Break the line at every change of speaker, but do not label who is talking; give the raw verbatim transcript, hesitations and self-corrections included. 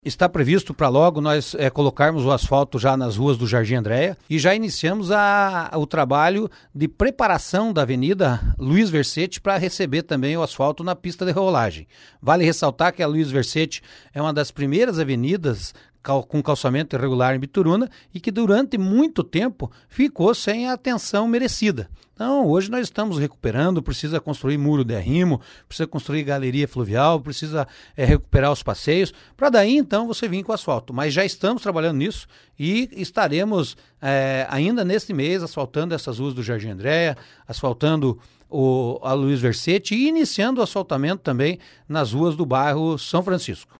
Está previsto para logo nós é, colocarmos o asfalto já nas ruas do Jardim Andréa e já iniciamos a, o trabalho de preparação da Avenida Luiz Versetti para receber também o asfalto na pista de rolagem. Vale ressaltar que a Luiz Versetti é uma das primeiras avenidas cal, com calçamento irregular em Bituruna e que durante muito tempo ficou sem a atenção merecida. Então, hoje nós estamos recuperando, precisa construir muro de arrimo, precisa construir galeria fluvial, precisa é, recuperar os passeios, para daí então você vir com asfalto. Mas já estamos trabalhando nisso e estaremos é, ainda neste mês asfaltando essas ruas do Jardim Andréa, asfaltando o, a Luiz Versetti e iniciando o asfaltamento também nas ruas do bairro São Francisco.